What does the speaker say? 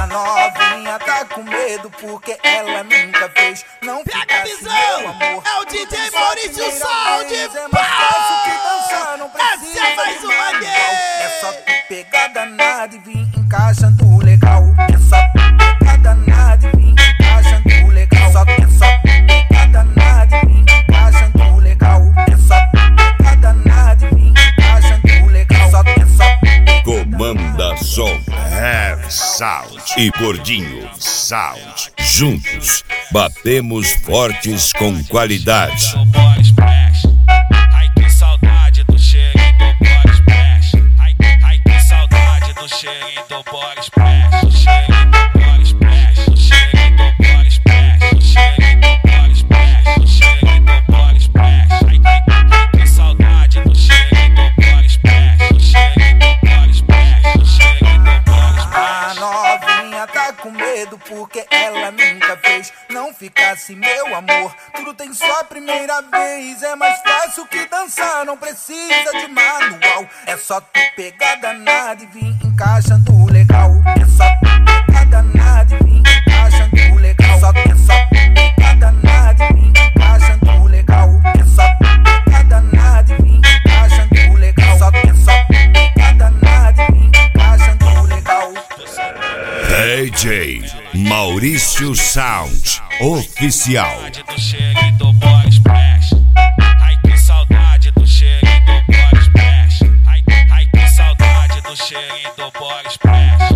novinha tá com medo porque ela nunca fez. Não pega a visão, amor. É o DJ Maurício Sound. É mais fácil que dançar, não precisa. Essa é mais uma vez. É só tu pegar danado e vir encaixando legal. É só tu pegar danado e vir encaixando legal. É só tu pegar danado e vir encaixando legal. É só tu pegar danado e vir encaixando legal. É só Comanda Som, Heavy Sound e Gordinho Sound. Juntos, batemos fortes com qualidade. Ai que saudade do cheirinho do Body Splash. Ai que saudade do cheirinho do Body Splash. Do cheirinho do Body Splash. Do cheirinho do Body Splash. Do cheirinho do Body Splash. Do cheirinho do Body Splash. Ai que saudade do cheirinho do Body Splash. Do cheirinho do Body Splash. Do cheirinho do Body Splash. A novinha tá com medo porque ela nunca fez. Não fica assim, meu amor, tudo tem sua primeira vez. É mais fácil que dançar, não precisa de manual. É só tu pegar danado e vir encaixando legal. É só tu pegar danado e vir encaixando legal. É só tu pegar danado e vir encaixando legal. É só tu pegar danado e vir encaixando legal. É só tu pegar danado e vir encaixando legal. DJ Maurício Sound Oficial. Do cheirinho do Body Splash. Ai que saudade do cheirinho do Body Splash. Ai que saudade do cheirinho do Body Splash.